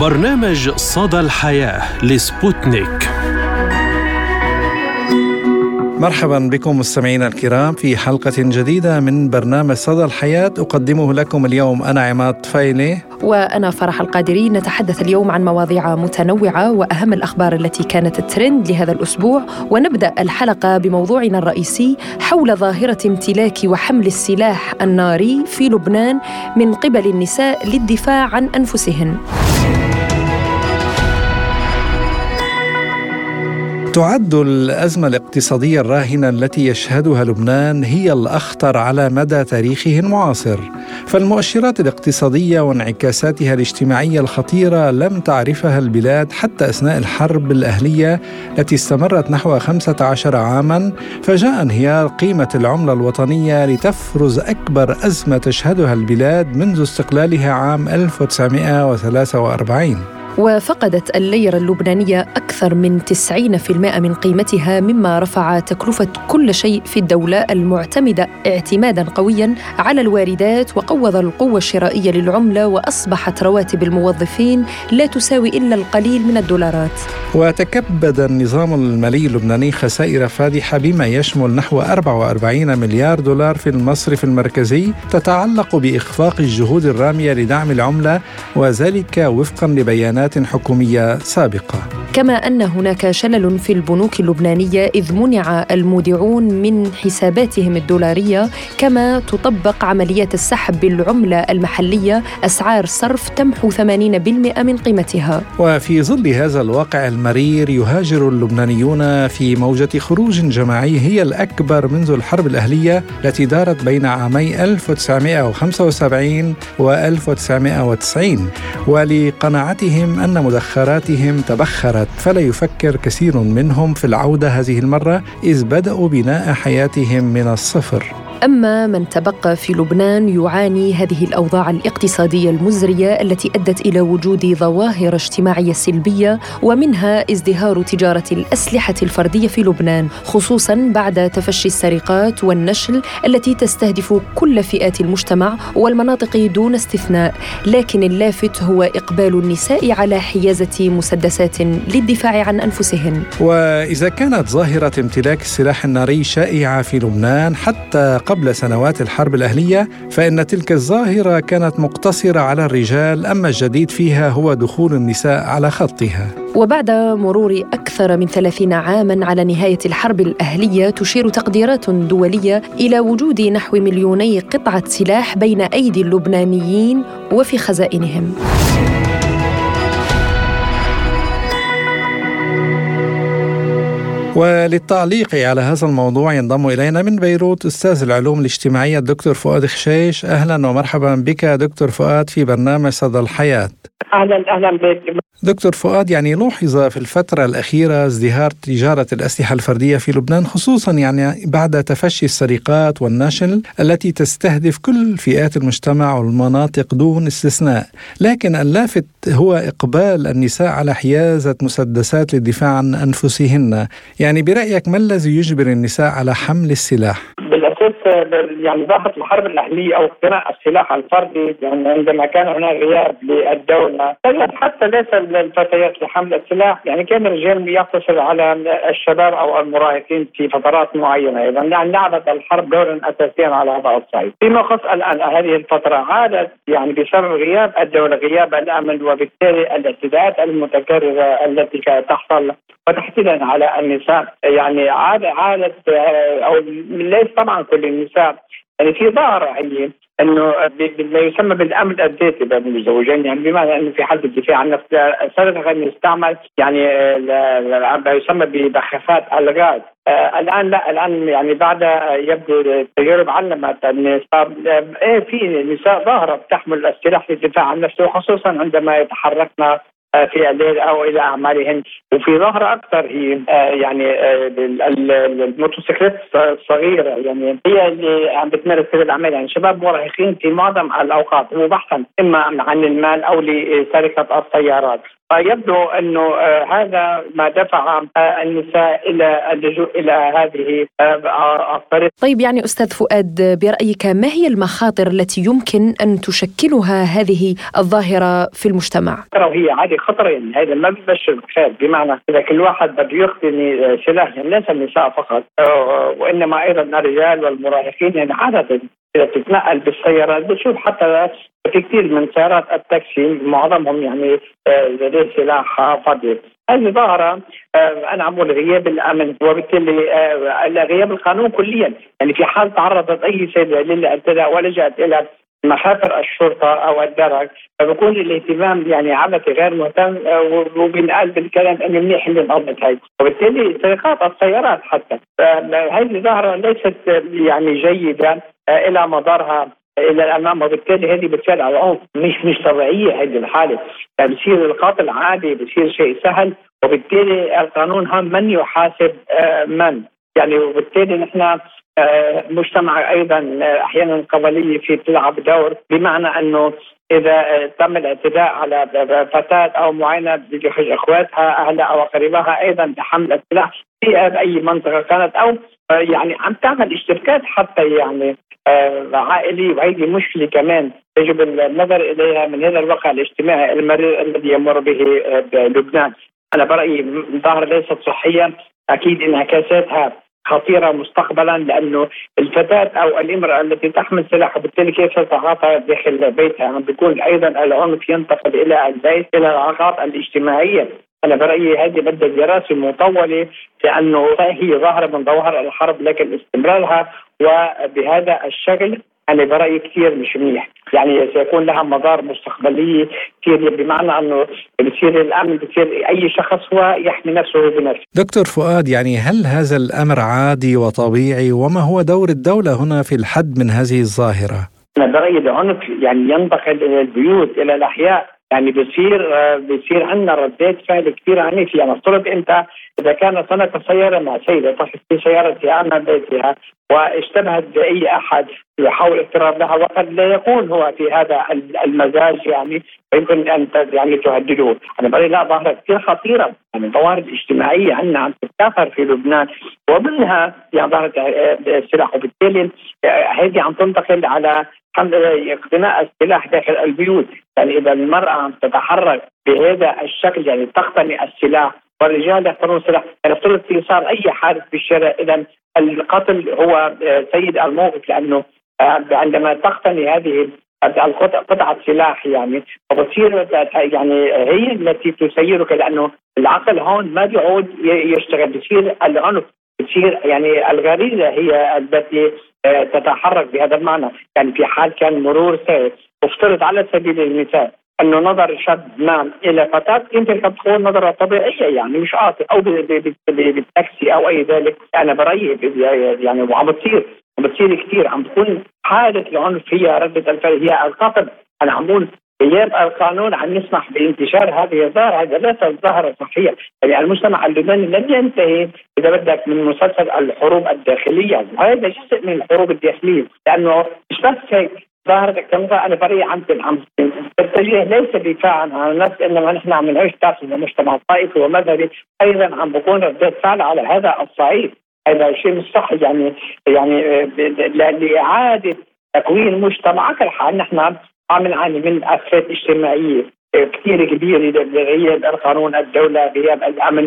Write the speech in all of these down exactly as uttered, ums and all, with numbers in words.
برنامج صدى الحياة لسبوتنيك. مرحبا بكم مستمعينا الكرام في حلقة جديدة من برنامج صدى الحياة، أقدمه لكم اليوم أنا عماد فايلة وأنا فرح القادري. نتحدث اليوم عن مواضيع متنوعة وأهم الأخبار التي كانت الترند لهذا الأسبوع، ونبدأ الحلقة بموضوعنا الرئيسي حول ظاهرة امتلاك وحمل السلاح الناري في لبنان من قبل النساء للدفاع عن أنفسهن. تعد الأزمة الاقتصادية الراهنة التي يشهدها لبنان هي الأخطر على مدى تاريخه المعاصر، فالمؤشرات الاقتصادية وانعكاساتها الاجتماعية الخطيرة لم تعرفها البلاد حتى أثناء الحرب الأهلية التي استمرت نحو خمسة عشر عاماً، فجاء انهيار قيمة العملة الوطنية لتفرز أكبر أزمة تشهدها البلاد منذ استقلالها عام ألف وتسعمائة وثلاثة وأربعين. وفقدت الليرة اللبنانية أكثر من تسعين بالمئة من قيمتها، مما رفع تكلفة كل شيء في الدولة المعتمدة اعتمادا قويا على الواردات، وقوض القوة الشرائية للعملة، وأصبحت رواتب الموظفين لا تساوي إلا القليل من الدولارات. وتكبد النظام المالي اللبناني خسائر فادحة بما يشمل نحو أربعة وأربعين مليار دولار في المصرف المركزي تتعلق بإخفاق الجهود الرامية لدعم العملة، وذلك وفقا لبيانات حكومية سابقة. كما أن هناك شلل في البنوك اللبنانية إذ منع المودعون من حساباتهم الدولارية، كما تطبق عمليات السحب بالعملة المحلية، أسعار صرف تمحو ثمانين بالمئة من قيمتها. وفي ظل هذا الواقع المرير يهاجر اللبنانيون في موجة خروج جماعي هي الأكبر منذ الحرب الأهلية التي دارت بين عامي ألف وتسعمائة وخمسة وسبعين و ألف وتسعمائة وتسعين، ولقناعتهم أن مدخراتهم تبخرت، فلا يفكر كثير منهم في العودة هذه المرة إذ بدأوا بناء حياتهم من الصفر. أما من تبقى في لبنان يعاني هذه الأوضاع الاقتصادية المزرية التي أدت إلى وجود ظواهر اجتماعية سلبية، ومنها ازدهار تجارة الأسلحة الفردية في لبنان، خصوصاً بعد تفشي السرقات والنشل التي تستهدف كل فئات المجتمع والمناطق دون استثناء. لكن اللافت هو إقبال النساء على حيازة مسدسات للدفاع عن أنفسهن. وإذا كانت ظاهرة امتلاك السلاح الناري شائعة في لبنان حتى قبل سنوات الحرب الأهلية، فإن تلك الظاهرة كانت مقتصرة على الرجال، أما الجديد فيها هو دخول النساء على خطها. وبعد مرور أكثر من ثلاثين عاماً على نهاية الحرب الأهلية، تشير تقديرات دولية إلى وجود نحو مليوني قطعة سلاح بين أيدي اللبنانيين وفي خزائنهم. وللتعليق على هذا الموضوع ينضم إلينا من بيروت أستاذ العلوم الاجتماعية الدكتور فؤاد خشيش. أهلا ومرحبا بك دكتور فؤاد في برنامج صدى الحياة. أهلا أهلا بك دكتور فؤاد، يعني لوحظ في الفترة الأخيرة ازدهار تجارة الأسلحة الفردية في لبنان، خصوصا يعني بعد تفشي السرقات والنشل التي تستهدف كل فئات المجتمع والمناطق دون استثناء، لكن اللافت هو إقبال النساء على حيازة مسدسات للدفاع عن أنفسهن. يعني برأيك ما الذي يجبر النساء على حمل السلاح؟ بالأساس يعني ظاهرة الحرب الأهلية أو اقتناء السلاح الفردي، يعني عندما كان هناك غياب للدولة حتى ليس الفتيات لحمل السلاح، يعني كان الرجال يقتصر على الشباب أو المراهقين في فترات معينة. إذا يعني لعبت الحرب دورا أساسيا على هذا الصعيد. فيما يخص الآن هذه الفترة عادت يعني بسبب غياب الدولة، غياب الأمن، وبالتالي الاعتداءات المتكررة التي تحصل وتحديدا على النساء، يعني عادة عادت أو ليس طبعا كل النساء، يعني في ظاهرة يعني انه ما يسمى بالامن الذاتي بين الزوجين، يعني بمعنى انه في حالة الدفاع عن النفس صار يستعمل يعني ما يسمى ببخاخات الغاز. آه الان لا الان يعني بعد يبدو التجارب علمت ان ايه في نساء ظاهرة تحمل السلاح للدفاع عن نفسه، خصوصا عندما يتحركن في الليل أو إلى أعمالهن. وفي ظاهرة أكثر هي يعني الموتوسيكلات الصغيرة، يعني هي اللي عم بتمارس هذه الأعمال، يعني شباب مراهقين في معظم الأوقات وبحثا إما عن المال أو لسرقة السيارات. فيبدو أنه هذا ما دفع النساء إلى اللجوء إلى هذه الطريقة. طيب يعني أستاذ فؤاد، برأيك ما هي المخاطر التي يمكن أن تشكلها هذه الظاهرة في المجتمع؟ وهي عادي خطر، يعني هذا ما بيبشر بخير، بمعنى إذا كل واحد بده يقتني سلاح، يعني ليس النساء فقط وإنما أيضا الرجال والمراهقين، يعني عادة إذا تتنقل بالسيارات بتشوف حتى في كثير من سيارات التاكسي معظمهم يعني لديه سلاح فاضي. هذه ظاهرة أنا عم بقول غياب الأمن، وبالتالي غياب القانون كليا. يعني في حال تعرضت أي سيدة للاعتداء ولجأت إلى مخافر الشرطة أو الدرك، فبكون الاهتمام يعني عبثي غير مهتم، وبنقال بالكلام أنه منيح اللي انقضت هاي، وبالتالي سرقات السيارات حتى. هذه ظاهرة ليست يعني جيدة إلى مضارها إلى الأمام، وبالتالي هذه بتصير على العنف مش مش طبيعية. هذه الحالة يعني بصير القاتل عادي، بصير شيء سهل، وبالتالي القانون هم من يحاسب من، يعني وبالتالي نحن مجتمع أيضا أحيانا القبلية في تلعب دور، بمعنى أنه إذا تم الاعتداء على فتاة أو معينة بحج أخواتها أهلها أو قريبها أيضا بحمل السلاح في أي منطقة كانت، أو يعني عم تعمل اشتباكات حتى يعني عائلي، وهذه مشكلة كمان يجب النظر إليها من هذا الواقع الاجتماعي المرير الذي يمر به لبنان. أنا برأيي ظاهرة ليست صحية، أكيد انعكاساتها خطيرة مستقبلا، لأنه الفتاة أو الامرأة التي تحمل سلاح وبالتالي كيف تتعاطى داخل بيتها، عم بيكون أيضا العنف ينتقل إلى البيت، إلى العلاقات الاجتماعية. أنا برأيي هذه بدها دراسة مطولة، لأنه هي ظاهرة من ظواهر الحرب، لكن استمرارها وبهذا الشكل أنا برأيي كثير مش منيح، يعني سيكون لها مضار مستقبلية كثير، بمعنى أنه بصير الأمن، بصير أي شخص هو يحمي نفسه بنفسه. دكتور فؤاد، يعني هل هذا الأمر عادي وطبيعي، وما هو دور الدولة هنا في الحد من هذه الظاهرة؟ أنا برأيي العنف يعني ينتقل إلى البيوت، إلى الأحياء، يعني بصير بصير عندنا ردات فعل كثير عنيفة. يعني افترض أنت إذا كانت هناك سيارة مع سيدة طفت في سيارتها أمام بيتها واشتبهت بأي أحد يحاول اقتراب لها، وقد لا يكون هو في هذا المزاج، يعني يمكن أن يعني تهددوه. أنا برأيي لا، ظاهرة كثير خطيرة، يعني الظواهر الاجتماعية عندنا عم تتكاثر في لبنان، ومنها يعني ظاهرة السلاح، وبالتالي هذه عم تنتقل على اقتناء السلاح داخل البيوت. يعني إذا المرأة عم تتحرك بهذا الشكل، يعني تقتني السلاح والرجال يقتنون السلاح، يعني افترض في صار أي حادث في الشارع، إذا القتل هو سيد الموقف، لأنه عندما تقتني هذه قطعة سلاح يعني وبتصير يعني هي التي تسيرك، لأنه العقل هون ما بيعود يشتغل، بصير العنف، بتصير يعني الغريزة هي التي تتحرك بهذا المعنى. يعني في حال كان مرور سير، افترض على سبيل المثال أنه نظر شاب ما إلى فتاة، يمكن قد تكون نظرة طبيعية يعني مش قاطع، أو بالتاكسي أو أي ذلك. أنا برأيي يعني وعم بتصير بتصير كثير، عم تكون حالة العنف هي ردة الفعل، هي القتل. أنا عم بقول غياب القانون عم يسمح بانتشار هذه الظاهرة، هذا ليس ظاهرة صحية. يعني المجتمع اللبناني لن ينتهي إذا بدك من مسلسل الحروب الداخلية، وهذا جزء من الحروب الداخلية، لأنه مش بس هيك ظاهرة كمثال. أنا برأيي عم عم تتجه ليس دفاعا عن النفس، إنما نحن عم نعيش تحت مجتمع طائفي ومذهبي، أيضا عم بكون ردة فعل على هذا الصعيد. هذا شيء مش صح، يعني يعني لإعادة تكوين مجتمع كالحال نحن عم نعاني من آفات اجتماعية كثير كبيرة، غياب القانون، الدولة، غياب الأمن،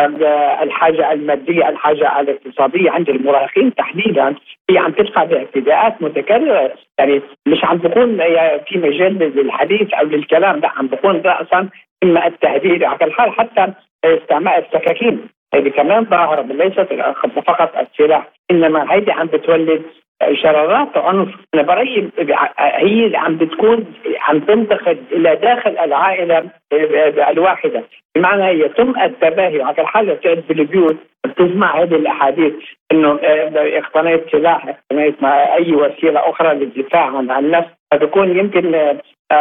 الحاجة المادية، الحاجة الاقتصادية عند المراهقين تحديدا هي عم تلقى باعتداءات متكررة. يعني مش عم بكون في مجال للحديث أو للكلام، لا عم بكون رأسا إما التهديد على الحال، حتى استعمال السكاكين. هذه كمان ظاهرة ليست فقط السلاح، إنما هيدي عم بتولد شرارات عنف. أنا برأيي هي عم بتكون عم تنتقل إلى داخل العائلة الواحدة، بمعنى يتم التباهي على الحالة بتقعد بالبيوت بتسمع هذه الأحاديث إنه اقتنيت سلاح، اقتنيت مع أي وسيلة أخرى للدفاع عن النفس، فتكون يمكن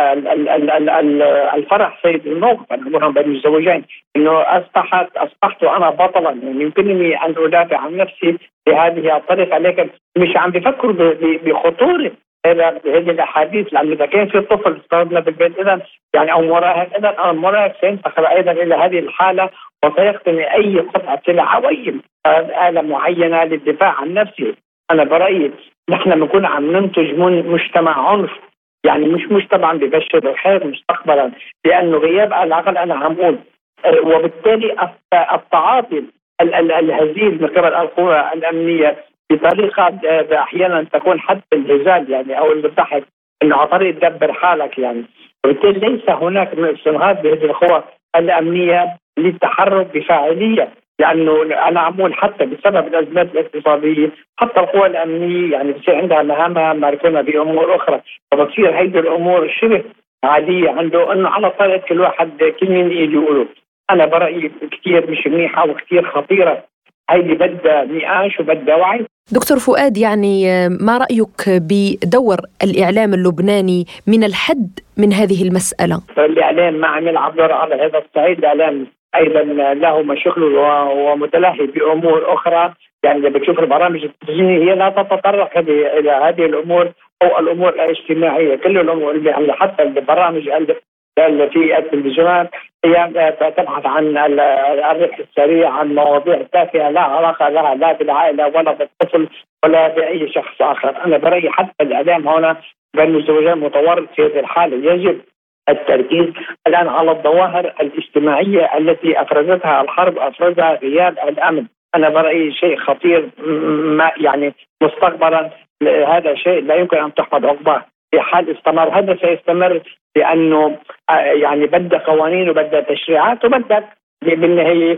الفرح سيد الموقف. أنا أقولهم بين الزوجين إنه أصبحت أصبحت أنا بطلا، يعني يمكنني أن أدافع عن نفسي بهذه الطريقة، لكن مش عم بفكروا بخطورة هذا هذه الاحاديث، لان اذا كان في طفل استخدمنا بالبيت اذا يعني او مراهق اذا المراهق سينتقل ايضا الى هذه الحاله وسيقتني اي قطعه سلاح او اي آلة معينه للدفاع عن نفسه. انا برايي نحن بنكون عم ننتج مجتمع عنف، يعني مش مجتمع ببشر الخير مستقبلا، لانه غياب العقل انا عم اقول وبالتالي التعاطي الهزيل من قبل القوى الامنيه بطريقه احيانا تكون حتى الهزال يعني او الضحك انه على طريق دبر حالك يعني، وبالتالي ليس هناك استنهاض بهذه القوى الامنيه للتحرك بفاعليه، لانه انا عمول حتى بسبب الازمات الاقتصاديه حتى القوى الامنيه يعني بصير عندها مهامها مركونه بامور اخرى، فبتصير هيدي الامور شبه عاديه عنده انه على طريقه كل واحد كل مين يجي يقوله. انا برايي كثير مش منيحه وكثير خطيره، هيدي بدها نقاش وبدها وعي. دكتور فؤاد، يعني ما رأيك بدور الإعلام اللبناني من الحد من هذه المسألة؟ الإعلام ما عم يلعب دور على هذا الصعيد، الإعلام أيضا له مشاكله ومتلهي بأمور أخرى، يعني إذا بتشوف البرامج التلفزيونية هي لا تتطرق إلى هذه الأمور أو الأمور الاجتماعية، كل الأمور اللي حتى البرامج في التلفزيونات هي تبحث عن الربح السريع، عن مواضيع تافهه لا علاقه لها لا بالعائله ولا بالطفل ولا باي شخص اخر. انا برايي حتى الاعلام هنا بين الزوجين متورط في هذه الحاله، يجب التركيز الان على الظواهر الاجتماعيه التي افرزتها الحرب، افرزها غياب الامن. انا برايي شيء خطير ما يعني مستقبلا هذا شيء لا يمكن ان تحمد عقباه في حال استمر، هذا سيستمر لانه يعني بدها قوانين وبدها تشريعات وبدها بالنهايه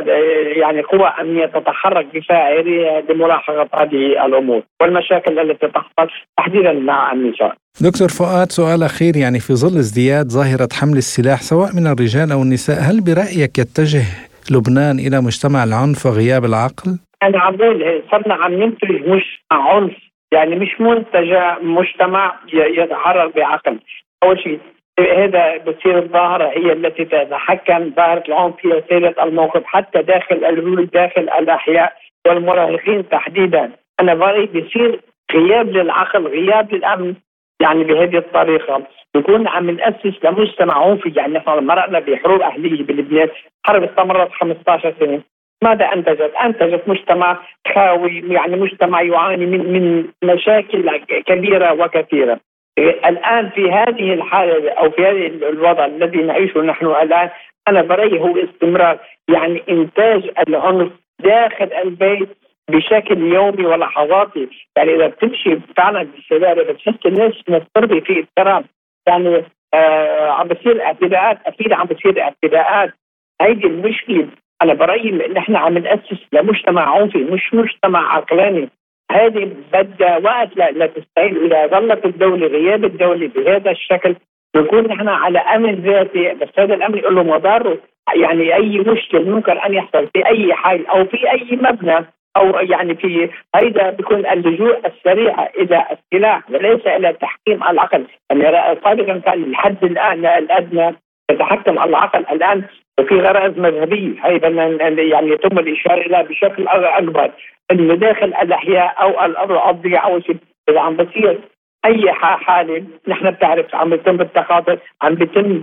يعني قوى امنيه تتحرك بفاعليه لملاحقه هذه الامور والمشاكل التي تحصل تحديدا مع النساء. دكتور فؤاد، سؤال اخير، يعني في ظل ازدياد ظاهره حمل السلاح سواء من الرجال او النساء، هل برايك يتجه لبنان الى مجتمع العنف وغياب العقل؟ انا عم بقول صرنا عم ننتج مجتمع عنف، يعني مش منتج مجتمع يتحرك بعقل. اول شيء هذا بتصير الظاهره هي التي تتحكم، ظاهره العنف هي سيره الموقف حتى داخل البيوت داخل الاحياء والمراهقين تحديدا. انا برايي بصير غياب للعقل غياب للامن، يعني بهذه الطريقه نكون عم ناسس لمجتمع عنفي. يعني نحن مرقنا بحروب اهليه بلبنان، حرب استمرت خمسة عشر سنه، ماذا انتجت؟ انتجت مجتمع خاوي، يعني مجتمع يعاني من من مشاكل كبيره وكثيره. الآن في هذه الحالة أو في هذه الوضع الذي نعيشه نحن الآن، أنا برأيي هو استمرار، يعني إنتاج العنف داخل البيت بشكل يومي ولحظاتي. يعني إذا بتمشي فعلا بالشوارع بتحس الناس مضطربة في اضطراب، يعني آه عم بصير اعتداءات، أكيد عم بصير اعتداءات. هيدي المشكلة. أنا برأيي نحن عم نأسس لمجتمع عنفي مش مجتمع عقلاني. هذه بدها وقت لا تستعيد. إذا ظلت الدولة غياب الدولة بهذا الشكل نكون نحن على أمن ذاتي، بس هذا الأمن يقول له مضاره. يعني أي مشكل ممكن أن يحصل في أي حي أو في أي مبنى أو يعني في هيدا بيكون اللجوء السريع إلى السلاح وليس إلى تحكيم العقل. يعني سابقا كان الحد الآن الأدنى يتحكم العقل، الآن في غرائز مذهبية هي يعني يتم الإشارة إلى بشكل أكبر انه داخل الاحياء او الارضيه او شيء. اذا عم بصير اي حاله نحن بتعرف عم بيتم التخاطر، عم بيتم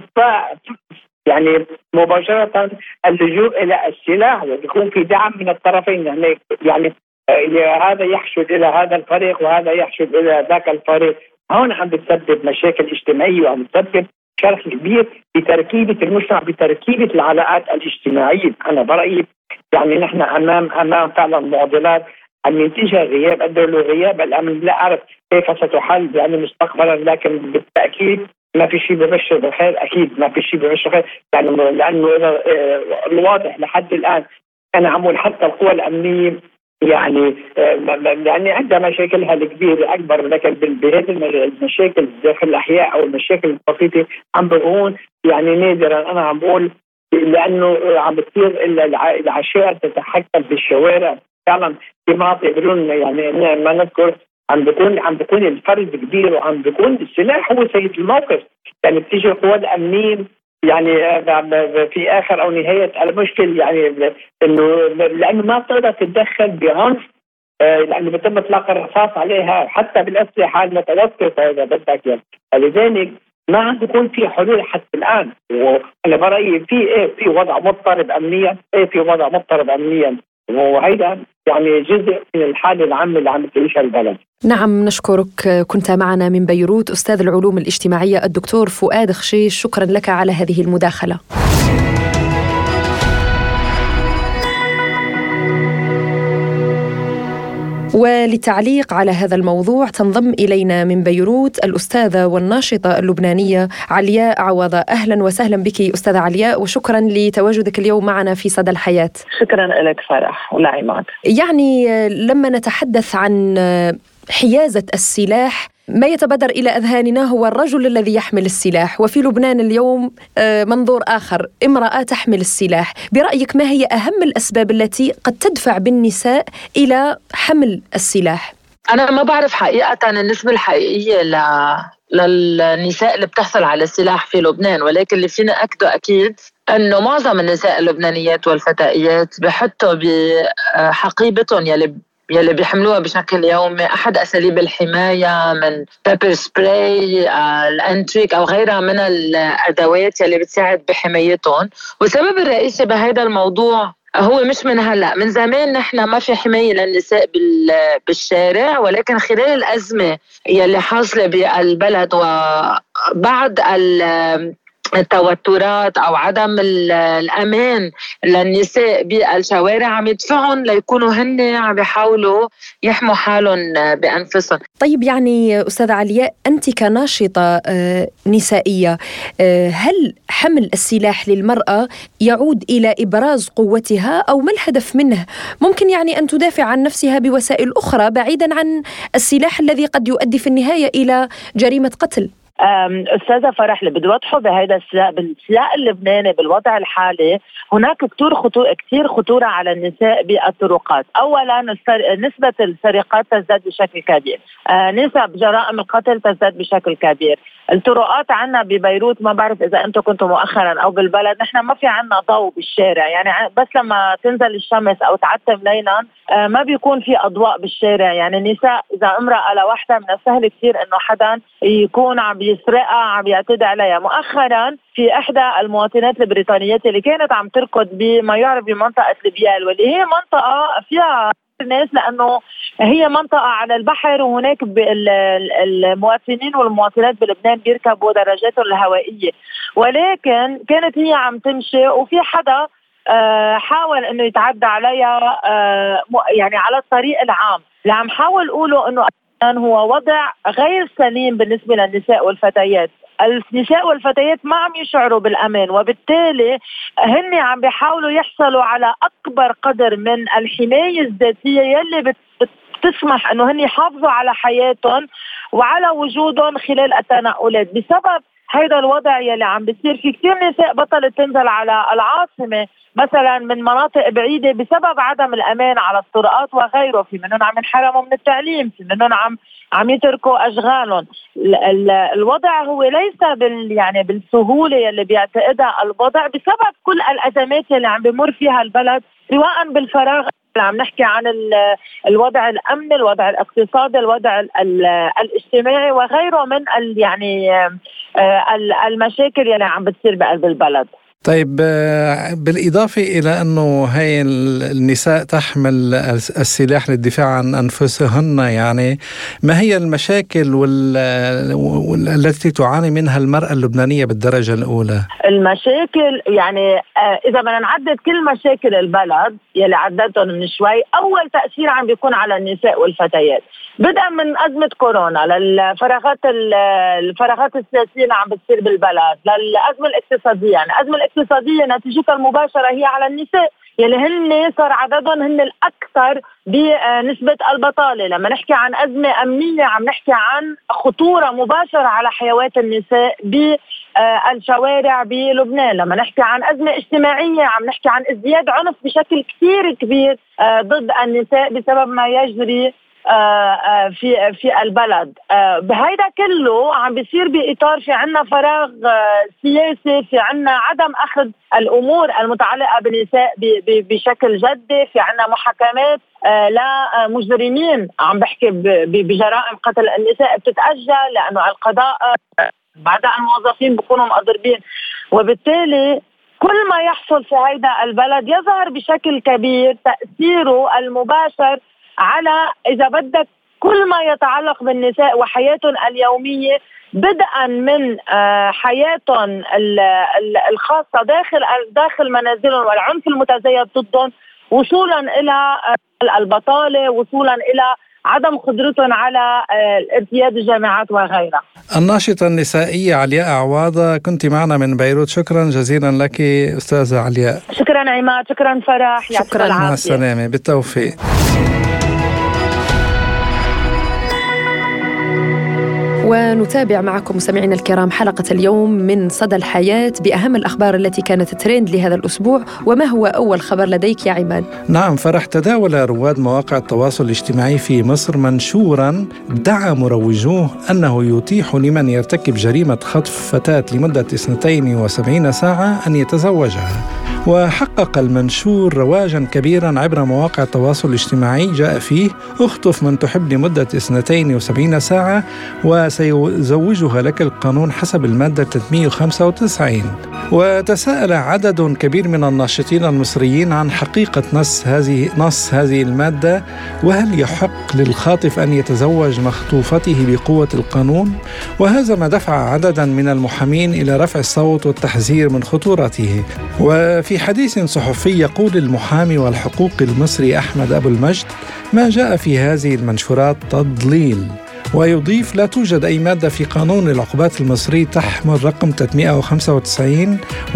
يعني مباشره اللجوء الى السلاح ويكون في دعم من الطرفين. يعني يعني هذا يحشد الى هذا الفريق وهذا يحشد الى ذاك الفريق. هون عم بتسبب مشاكل اجتماعيه وعم بتسبب شرخ كبير بتركيبه المجتمع، بتركيبه العلاقات الاجتماعيه. انا برايي يعني نحن امام امام فعلا معضلات عم ينتجها غياب الدوله وغياب الامن. لا اعرف كيف ستحل يعني مستقبلا، لكن بالتاكيد ما في شيء ببشر بالخير، اكيد ما في شيء ببشر بالخير. يعني لانه الواضح لحد الان انا عمول حتى القوى الامنيه يعني يعني عندها مشاكلها الكبيره اكبر، لكن بهذه المشاكل داخل الاحياء او المشاكل البسيطه عم بكون يعني نادرا. انا عم بقول لانه عم بتصير العشائر تتحكم بالشوارع فعلا في مناطق بدون يعني ما نذكر، عم بيكون عم بيكون الفرد كبير وعم بيكون السلاح هو سيد الموقف. يعني بتيجي القوى الامنيه يعني في اخر او نهايه المشكل يعني انه لانه ما بتقدر تتدخل بعنف لأنه بيتم إطلاق الرصاص عليها حتى بالأسلحة المتوسطة إذا بدك يعني. فلذلك ما عم بيكون في حلول حتى الآن. وأنا برأيي في إيه في وضع مضطرب أمنيا، إيه في وضع مضطرب أمنيا، وهيدا يعني جزء من الحالة العامة اللي عم تعيشها البلد. نعم، نشكرك. كنت معنا من بيروت أستاذ العلوم الاجتماعية الدكتور فؤاد خشيش، شكرا لك على هذه المداخلة. وللتعليق على هذا الموضوع تنضم إلينا من بيروت الأستاذة والناشطة اللبنانية علياء عوضة. أهلا وسهلا بك أستاذة علياء، وشكرا لتواجدك اليوم معنا في صدى الحياة. شكرا لك فرح ولعماد. يعني لما نتحدث عن حيازة السلاح ما يتبادر إلى أذهاننا هو الرجل الذي يحمل السلاح، وفي لبنان اليوم منظور آخر، امرأة تحمل السلاح. برأيك ما هي أهم الأسباب التي قد تدفع بالنساء إلى حمل السلاح؟ أنا ما بعرف حقيقة النسبة الحقيقية ل... للنساء اللي بتحصل على السلاح في لبنان، ولكن اللي فينا أكده أكيد أنه معظم النساء اللبنانيات والفتيات بحطوا بحقيبتهم يلي يلي بيحملوها بشكل يومي أحد أساليب الحماية من بيبر سبراي، الأنتريك أو غيرها من الأدوات يلي بتساعد بحمايتهم. والسبب الرئيسي بهذا الموضوع هو مش من هلأ، من زمان نحن ما في حماية للنساء بالشارع، ولكن خلال الأزمة يلي حاصلة بالبلد وبعد التوترات أو عدم الأمان للنساء بالشوارع عم يدفعهم ليكونوا هن عم يحاولوا يحموا حالهم بأنفسهم. طيب، يعني أستاذة علياء، أنت كناشطة نسائية، هل حمل السلاح للمرأة يعود إلى إبراز قوتها أو ما الهدف منه؟ ممكن يعني أن تدافع عن نفسها بوسائل أخرى بعيدا عن السلاح الذي قد يؤدي في النهاية إلى جريمة قتل. أستاذة فرح، اللي بدي وضحه بهذا السلاح بالسلاح اللبناني بالوضع الحالي هناك كتير خطورة كتير خطورة على النساء بالطرقات. أولا نسبة السرقات تزداد بشكل كبير، نسب جرائم القتل تزداد بشكل كبير. الطرقات عنا ببيروت، ما بعرف إذا أنتم كنتوا مؤخرا أو بالبلد، نحن ما في عنا ضوء بالشارع، يعني بس لما تنزل الشمس أو تعتم ليلا ما بيكون في أضواء بالشارع. يعني النساء إذا امرأة لوحدها من السهل كتير إنه حدا يكون عم يسرقها عم يعتدي عليها. مؤخرا في إحدى المواطنات البريطانيات اللي كانت عم تركض بما يعرف بمنطقة ليبيال، واللي هي منطقة فيها الناس لأنه هي منطقة على البحر، وهناك المواطنين والمواطنات بلبنان بيركبوا دراجاتهم الهوائية، ولكن كانت هي عم تمشي وفي حدا حاول انه يتعدى عليها يعني على الطريق العام. اللي عم حاول اقوله انه هو وضع غير سليم بالنسبة للنساء والفتيات. النساء والفتيات ما عم يشعروا بالأمان، وبالتالي هن عم بيحاولوا يحصلوا على أكبر قدر من الحماية الذاتية يلي بتسمح أنه هن يحافظوا على حياتهم وعلى وجودهم خلال التنقلات. بسبب هذا الوضع يلي عم بيصير في كتير نساء بطلت تنزل على العاصمة مثلا من مناطق بعيدة بسبب عدم الأمان على الطرقات وغيره. في منهم عم ينحرموا من التعليم، في منهم عم عم يتركوا أشغالهم. ال ال الوضع هو ليس بال يعني بالسهولة اللي بيعتقدها الوضع بسبب كل الأزمات اللي عم بمر فيها البلد، سواء بالفراغ اللي عم نحكي عن الوضع الأمني، الوضع الاقتصادي، الوضع ال ال الاجتماعي وغيره من ال يعني المشاكل اللي عم بتصير بقلب البلد. طيب، بالإضافة إلى أنه هاي النساء تحمل السلاح للدفاع عن أنفسهن، يعني ما هي المشاكل وال... التي تعاني منها المرأة اللبنانية بالدرجة الأولى؟ المشاكل يعني إذا بدنا نعدد كل مشاكل البلد يلي عددتهم من شوي، أول تأثير عم بيكون على النساء والفتيات، بدءا من أزمة كورونا للفراغات الفراغات السياسية اللي عم بتصير بالبلد، للأزمة الاقتصادية. يعني الأزمة الاقتصادية نتيجتها المباشرة هي على النساء يلي هن صار عددهم هن الأكثر بنسبة البطالة. لما نحكي عن أزمة أمنية عم نحكي عن خطورة مباشرة على حيوات النساء بالشوارع بلبنان. لما نحكي عن أزمة اجتماعية عم نحكي عن ازدياد عنف بشكل كثير كبير ضد النساء بسبب ما يجري في في البلد. بهيدا كله عم بيصير بإطار في عنا فراغ سياسي، في عنا عدم أخذ الأمور المتعلقة بالنساء بشكل جدي، في عنا محاكمات لمجرمين، عم بحكي بجرائم قتل النساء بتتأجل لأنه القضاء بعد الموظفين بيكونوا مقدرين، وبالتالي كل ما يحصل في هيدا البلد يظهر بشكل كبير تأثيره المباشر على إذا بدك كل ما يتعلق بالنساء وحياتهم اليومية، بدءا من حياتهم الخاصة داخل داخل منازلهم والعنف المتزايد ضدهم، وصولا إلى البطالة، وصولا إلى عدم قدرتهم على ارتياد الجامعات وغيرها. الناشطة النسائية علياء عواضة، كنت معنا من بيروت، شكرا جزيلا لك أستاذة علياء. شكرا عماد، شكرا فرح، شكرا، مع السلامة، بالتوفيق. ونتابع معكم مستمعينا الكرام حلقة اليوم من صدى الحياة بأهم الأخبار التي كانت ترند لهذا الأسبوع. وما هو أول خبر لديك يا عماد؟ نعم فرح، تداول رواد مواقع التواصل الاجتماعي في مصر منشورا ادعى مروجوه أنه يتيح لمن يرتكب جريمة خطف فتاة لمدة اثنتين وسبعين ساعة أن يتزوجها. وحقق المنشور رواجا كبيرا عبر مواقع التواصل الاجتماعي جاء فيه: اخطف من تحب لمدة اثنتين وسبعين ساعة وسيزوجها لك القانون حسب المادة ثلاثمئة وخمسة وتسعين. وتساءل عدد كبير من الناشطين المصريين عن حقيقة نص هذه نص هذه المادة، وهل يحق للخاطف أن يتزوج مخطوفته بقوة القانون؟ وهذا ما دفع عددا من المحامين إلى رفع الصوت والتحذير من خطورته. وفي حديث صحفي يقول المحامي والحقوقي المصري أحمد أبو المجد: ما جاء في هذه المنشورات تضليل. ويضيف: لا توجد أي مادة في قانون العقوبات المصري تحمل رقم ثلاثمئة وخمسة وتسعين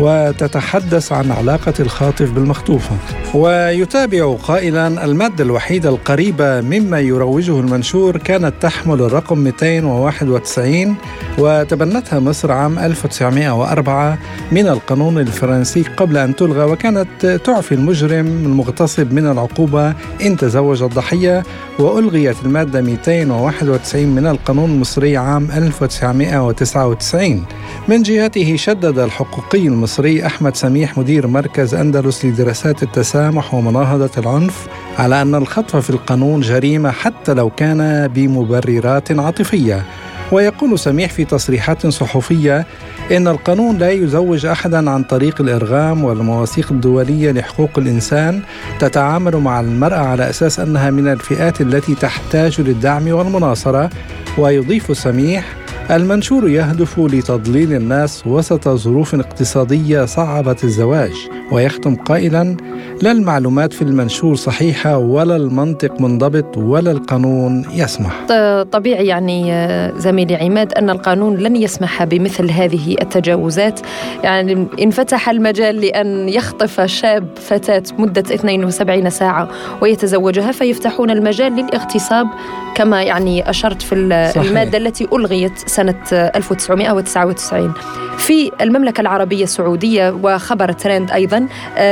وتتحدث عن علاقة الخاطف بالمخطوفة. ويتابع قائلا: المادة الوحيدة القريبة مما يروجه المنشور كانت تحمل الرقم مئتين وواحد وتسعين وتبنتها مصر عام ألف وتسعمئة وأربعة من القانون الفرنسي قبل أن تلغى، وكانت تعفي المجرم المغتصب من العقوبة إن تزوج الضحية. وألغيت المادة مئتين وواحد وتسعين من القانون المصري عام ألف وتسعمئة وتسعة وتسعين. من جهته شدد الحقوقي المصري أحمد سميح مدير مركز أندلس لدراسات التسامح ومناهضة العنف على أن الخطف في القانون جريمة حتى لو كان بمبررات عاطفية. ويقول سميح في تصريحات صحفية إن القانون لا يزوج أحدا عن طريق الإرغام، والمواثيق الدولية لحقوق الإنسان تتعامل مع المرأة على أساس أنها من الفئات التي تحتاج للدعم والمناصرة. ويضيف سميح: المنشور يهدف لتضليل الناس وسط ظروف اقتصادية صعبت الزواج. ويختم قائلا: لا المعلومات في المنشور صحيحة ولا المنطق منضبط ولا القانون يسمح. طبيعي يعني زميلي عماد أن القانون لن يسمح بمثل هذه التجاوزات. يعني انفتح المجال لأن يخطف شاب فتاة مدة اثنتين وسبعين ساعة ويتزوجها، فيفتحون المجال للاغتصاب كما يعني أشرت في المادة التي ألغيت سنة ألف وتسعمئة وتسعة وتسعين. في المملكة العربية السعودية وخبر ترند أيضا،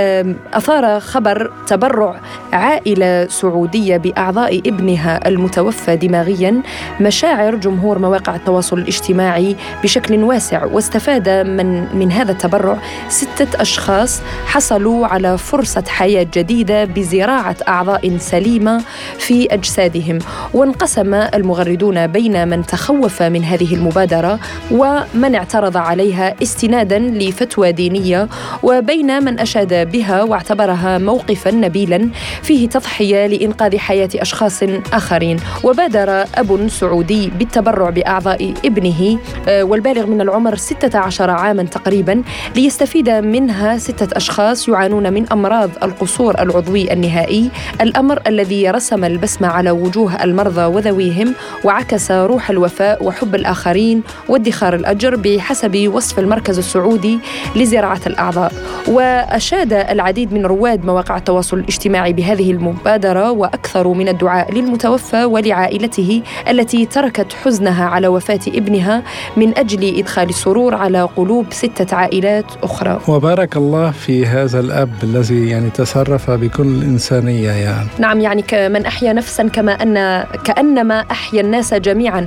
أثار خبر تبرع عائلة سعودية بأعضاء ابنها المتوفى دماغيا مشاعر جمهور مواقع التواصل الاجتماعي بشكل واسع. واستفاد من من هذا التبرع ستة أشخاص حصلوا على فرصة حياة جديدة بزراعة أعضاء سليمة في أجسادهم. وانقسم المغردون بين من تخوف من هذه المبادرة ومن اعترض عليها استنادا لفتوى دينية، وبين من أشاد بها واعتبرها موقفا نبيلا فيه تضحية لإنقاذ حياة أشخاص آخرين. وبادر أب سعودي بالتبرع بأعضاء ابنه والبالغ من العمر ستة عشر عاما تقريبا ليستفيد منها ستة أشخاص يعانون من أمراض القصور العضوي النهائي، الأمر الذي رسم البسمة على وجوه المرضى وذويهم وعكس روح الوفاء وحب الآخرين الآخرين وادخار الأجر بحسب وصف المركز السعودي لزراعة الأعضاء. وأشاد العديد من رواد مواقع التواصل الاجتماعي بهذه المبادرة، وأكثروا من الدعاء للمتوفى ولعائلته التي تركت حزنها على وفاة ابنها من أجل إدخال السرور على قلوب ستة عائلات أخرى. وبارك الله في هذا الأب الذي يعني تصرف بكل إنسانية يعني. نعم، يعني كمن أحيا نفسا كما أن كأنما أحيا الناس جميعا.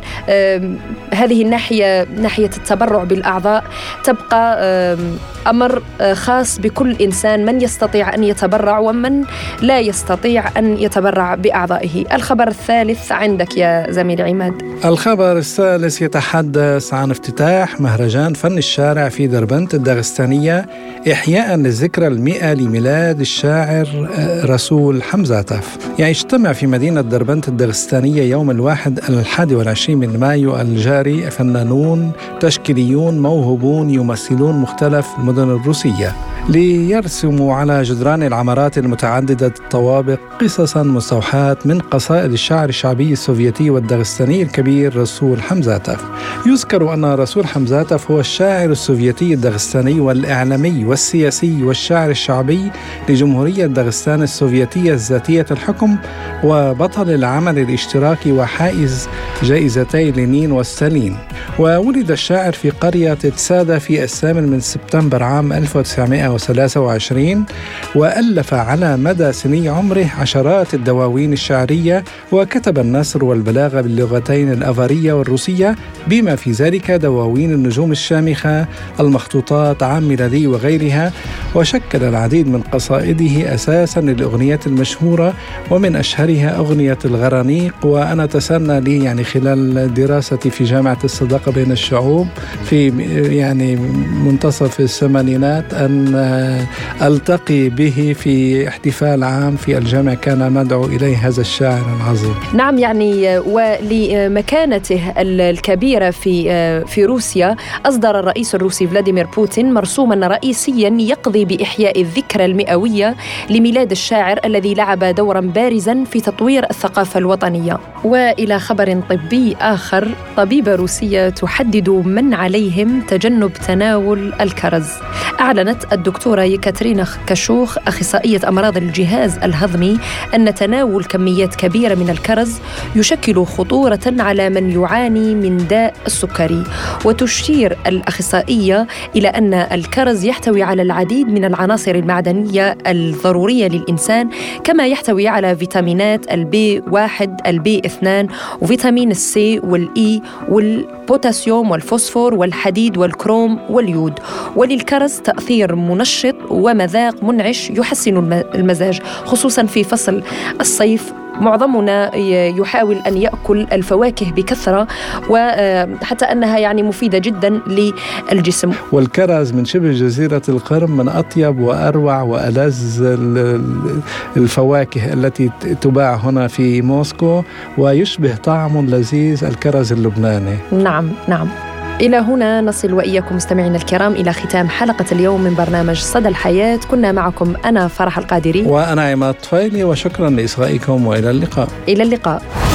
هذه الناحية، ناحية التبرع بالأعضاء، تبقى أمر خاص بكل إنسان، من يستطيع أن يتبرع ومن لا يستطيع أن يتبرع بأعضائه. الخبر الثالث عندك يا زميل عماد. الخبر الثالث يتحدث عن افتتاح مهرجان فن الشارع في دربنت الدغستانية إحياء للذكرى المئة لميلاد الشاعر رسول حمزاتف. يعني اجتمع في مدينة دربنت الدغستانية يوم الواحد الحادي والعشرين من مايو الجاري فنانون تشكيليون موهوبون يمثلون مختلف المدن الروسية ليرسموا على جدران العمارات المتعددة الطوابق قصصا مستوحاة من قصائد الشاعر الشعبي السوفيتي والدغستاني الكبير رسول حمزاتف. يذكر أن رسول حمزاتف هو الشاعر السوفيتي الدغستاني والإعلامي والسياسي والشاعر الشعبي لجمهورية دغستان السوفيتية الذاتية الحكم، وبطل العمل الاشتراكي وحائز جائزتي لينين وستالين. وولد الشاعر في قرية تسادة في الثامن من سبتمبر عام ألف وتسعمائة وثلاثة وعشرين، وألف على مدى سني عمره عشرات الدواوين الشعرية، وكتب النثر والبلاغة باللغتين الأفارية والروسية، بما في ذلك دواوين النجوم الشامخة، المخطوطات عام ميلادي وغيرها. وشكل العديد من قصائده أساسا للأغنيات المشهورة، ومن أشهرها أغنية الغرانيق. وأنا أتسنى لي يعني خلال دراستي في جامعة الصداقة بين الشعوب في يعني منتصف الثمانينات أن ألتقي به في احتفال عام في الجامعة كان مدعو إليه هذا الشاعر العظيم. نعم، يعني ولمكانته الكبيرة في في روسيا أصدر الرئيس الروسي فلاديمير بوتين مرسوما رئيسيا يقضي بإحياء الذكرى المئوية لميلاد الشاعر الذي لعب دورا بارزا في تطوير الثقافة الوطنية. وإلى خبر طبي آخر، طبيبة روسية تحدد من عليهم تجنب تناول الكرز. أعلنت الدكتورة يكاترينا كاشوخ أخصائية أمراض الجهاز الهضمي أن تناول كميات كبيرة من الكرز يشكل خطورة على من يعاني من داء السكري. وتشير الأخصائية إلى أن الكرز يحتوي على العديد من العناصر المعدنية الضرورية للإنسان، كما يحتوي على فيتامينات البي واحد، البي اثنان، وفيتامين السي والإي والبوتاسيوم والفوسفور والحديد والكروم واليود. وللكرز تأثير منشط ومذاق منعش يحسن المزاج، خصوصا في فصل الصيف. معظمنا يحاول أن يأكل الفواكه بكثرة، وحتى أنها يعني مفيدة جدا للجسم. والكرز من شبه جزيرة القرم من أطيب وأروع وألذ الفواكه التي تباع هنا في موسكو، ويشبه طعم لذيذ الكرز اللبناني. نعم نعم. إلى هنا نصل وإياكم مستمعينا الكرام إلى ختام حلقة اليوم من برنامج صدى الحياة. كنا معكم أنا فرح القادري وأنا عماد طفيلي، وشكرا لإصغائكم وإلى اللقاء. إلى اللقاء.